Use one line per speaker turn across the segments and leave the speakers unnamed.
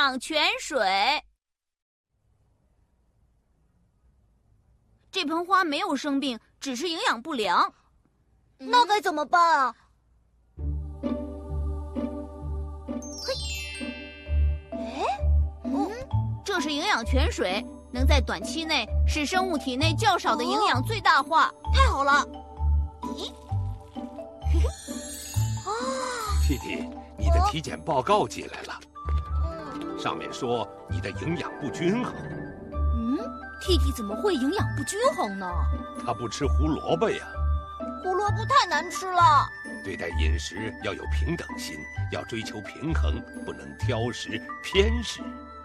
养泉水。这盆花没有生病，只是营养不良。
那该怎么办啊？
这是营养泉水，能在短期内使生物体内较少的营养最大化。
太好了！咦？
弟弟，你的体检报告寄来了，上面说你的营养不均衡。
弟弟怎么会营养不均衡呢？
他不吃胡萝卜呀。
胡萝卜太难吃了。
对待饮食要有平等心，要追求平衡，不能挑食偏食。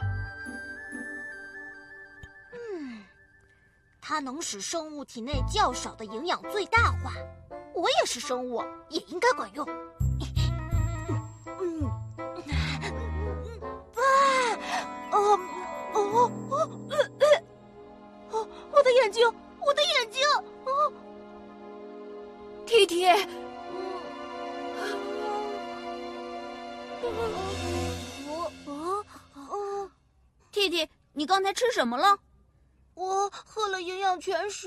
它能使生物体内较少的营养最大化。我也是生物，也应该管用。我的眼睛，我的眼睛！
弟弟，弟弟，你刚才吃什么了？
我喝了营养泉水。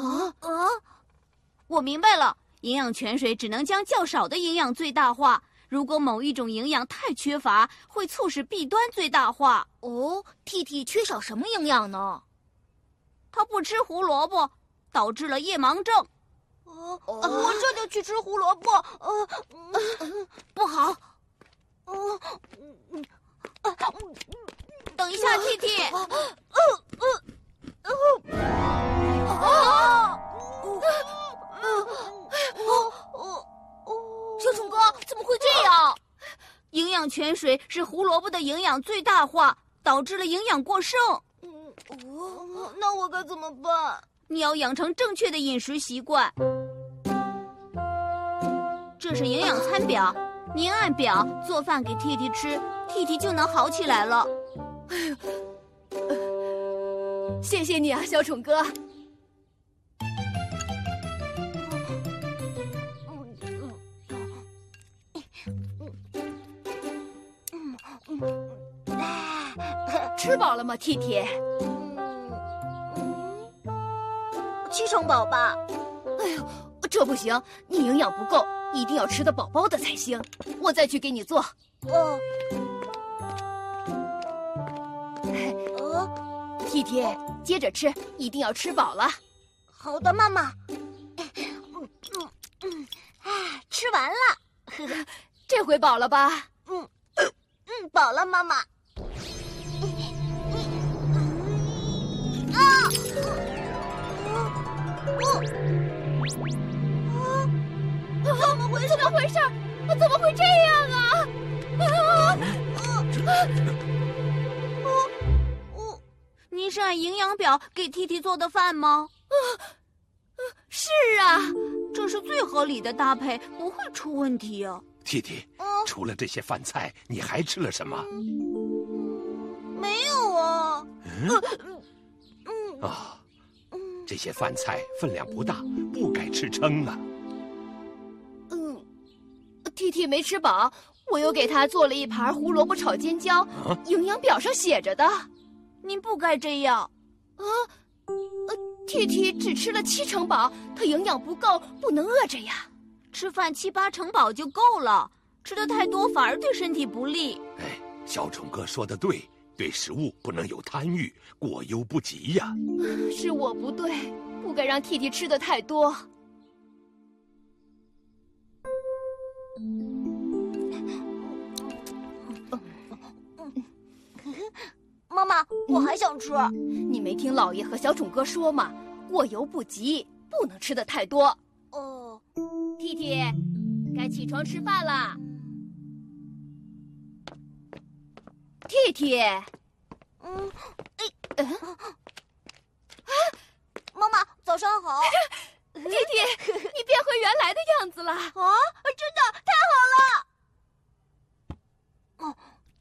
我明白了，营养泉水只能将较少的营养最大化。如果某一种营养太缺乏，会促使弊端最大化。
弟弟缺少什么营养呢？
他不吃胡萝卜，导致了夜盲症。
我这就去吃胡萝卜。
不好。等一下，弟弟。
小虫哥，怎么会这样？
营养泉水使胡萝卜的营养最大化，导致了营养过剩。
那我该怎么办？
你要养成正确的饮食习惯。这是营养餐表，您按表做饭给弟弟吃，弟弟就能好起来了。
谢谢你啊，小虫哥。吃饱了吗，弟弟
？7成饱吧。
哎呦，这不行，你营养不够，一定要吃得饱饱的才行。我再去给你做。弟弟，接着吃，一定要吃饱了。
好的，妈妈。吃完了。
这回饱了吧？
饱了，妈妈。怎么回事？
怎么回事？怎么会这样啊？
您是按营养表给弟弟做的饭吗？
是啊，
这是最合理的搭配，不会出问题啊。
弟弟，除了这些饭菜，你还吃了什么？
没有啊。
这些饭菜分量不大，不该吃撑啊。
弟弟没吃饱，我又给他做了一盘胡萝卜炒尖椒，营养表上写着的。
您不该这样。
弟弟只吃了7成饱，他营养不够，不能饿着呀。
吃饭7、8成饱就够了，吃的太多反而对身体不利。
小虫哥说的对，对食物不能有贪欲，过犹不及呀。
是我不对，不该让弟弟吃的太多。
妈妈，我还想吃。
你没听老爷和小虫哥说吗？过犹不及，不能吃的太多。弟弟，该起床吃饭啦。弟弟，
妈妈，早上好。
弟弟，你变回原来的样子了。
真的太好了。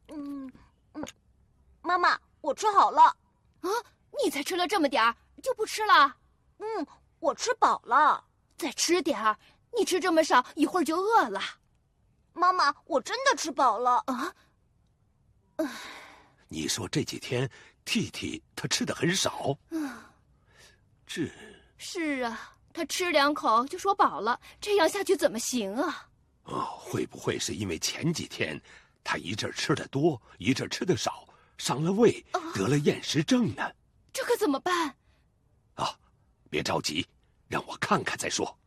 妈妈，我吃好了。
你才吃了这么点儿，就不吃了？
我吃饱了。
再吃点儿，你吃这么少，一会儿就饿了。
妈妈，我真的吃饱了。
你说这几天蒂蒂他吃的很少。
是啊，他吃2口就说饱了，这样下去怎么行啊？
会不会是因为前几天他一阵吃的多，一阵吃的少，伤了胃，得了厌食症呢？
这可怎么办？
别着急，让我看看再说。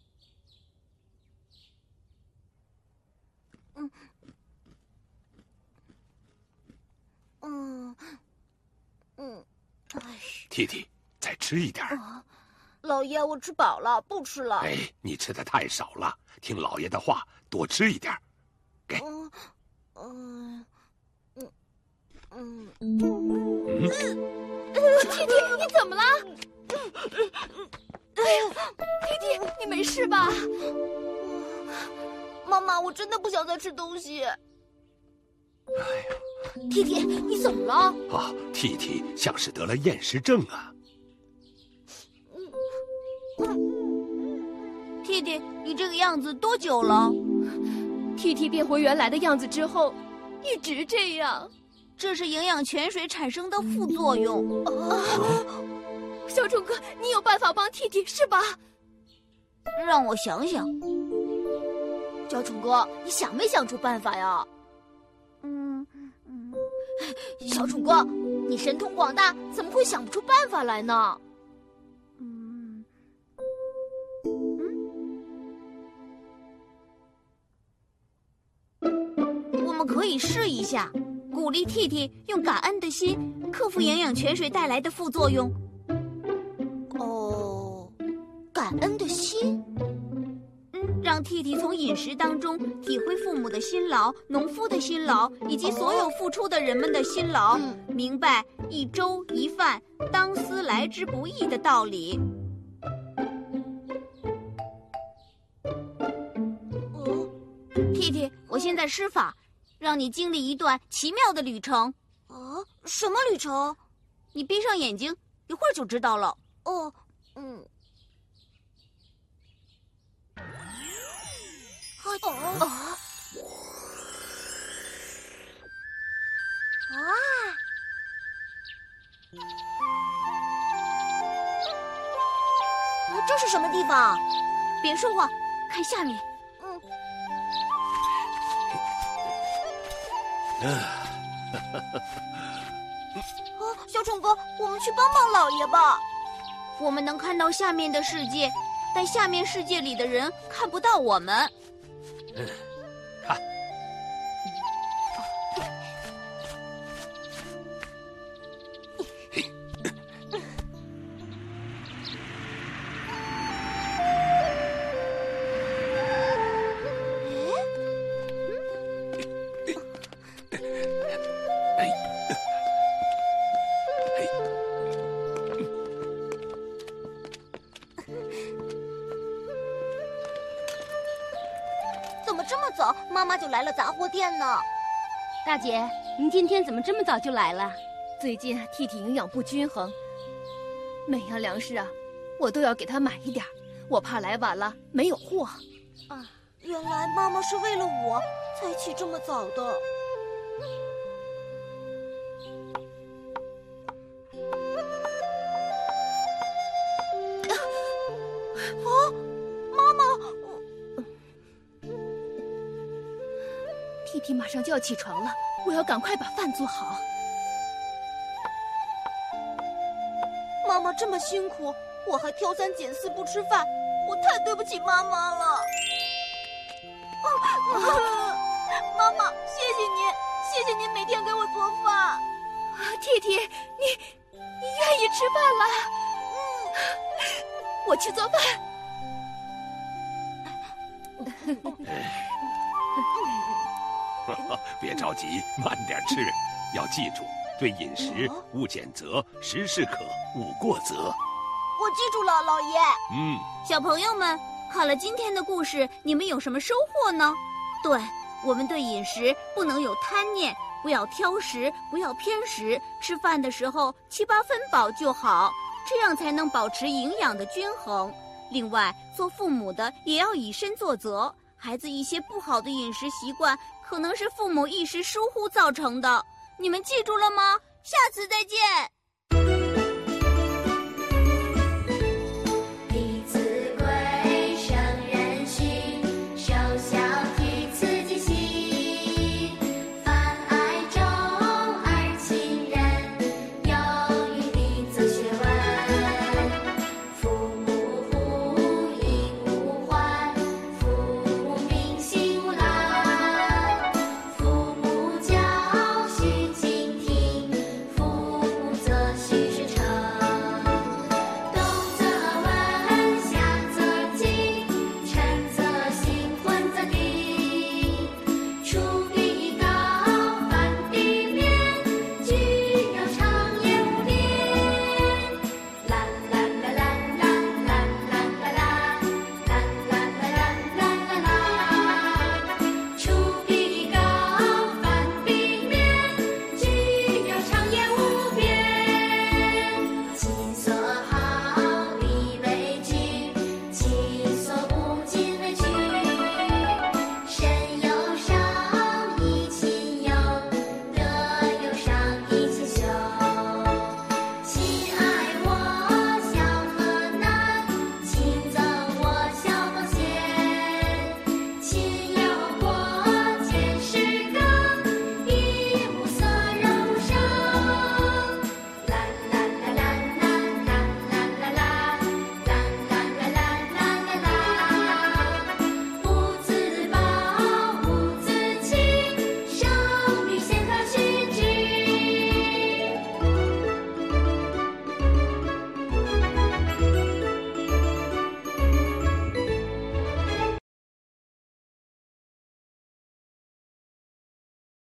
蒂蒂，再吃一点。
老爷，我吃饱了，不吃了。
你吃的太少了，听老爷的话，多吃一点。给。
蒂蒂，你怎么了？蒂蒂，你没事吧？
妈妈，我真的不想再吃东西。
蒂蒂，你怎么了？
蒂蒂像是得了厌食症啊。
蒂蒂，你这个样子多久了？
蒂蒂变回原来的样子之后，一直这样。
这是营养泉水产生的副作用。
小虫哥，你有办法帮蒂蒂是吧？
让我想想。
小虫哥，你想没想出办法呀？小虫哥，你神通广大，怎么会想不出办法来呢？
我们可以试一下，鼓励蒂蒂用感恩的心克服营养泉水带来的副作用。
感恩的心？
让蒂蒂从饮食当中体会父母的辛劳、农夫的辛劳，以及所有付出的人们的辛劳，明白一粥一饭，当思来之不易的道理。蒂蒂，我现在施法，让你经历一段奇妙的旅程。
什么旅程？
你闭上眼睛，一会儿就知道了。
这是什么地方？
别说话，看下面。
小虫哥，我们去帮帮老爷吧。
我们能看到下面的世界，但下面世界里的人看不到我们。
看。
怎么这么早，妈妈就来了杂货店呢？
大姐，您今天怎么这么早就来了？最近蒂蒂营养不均衡，每样粮食我都要给她买一点，我怕来晚了没有货。
原来妈妈是为了我才起这么早的。妈妈！
蒂蒂马上就要起床了，我要赶快把饭做好。
妈妈这么辛苦，我还挑三拣四不吃饭，我太对不起妈妈了。妈妈，谢谢您，谢谢您每天给我做饭。
蒂蒂，你愿意吃饭了？我去做饭。
别着急，慢点吃。要记住，对饮食勿拣责，时适可，勿过则。
我记住了，老爷。
小朋友们，看了今天的故事，你们有什么收获呢？对，我们对饮食不能有贪念，不要挑食，不要偏食，吃饭的时候7、8分饱就好，这样才能保持营养的均衡。另外，做父母的也要以身作则，孩子一些不好的饮食习惯可能是父母一时疏忽造成的， 你们记住了吗？下次再见。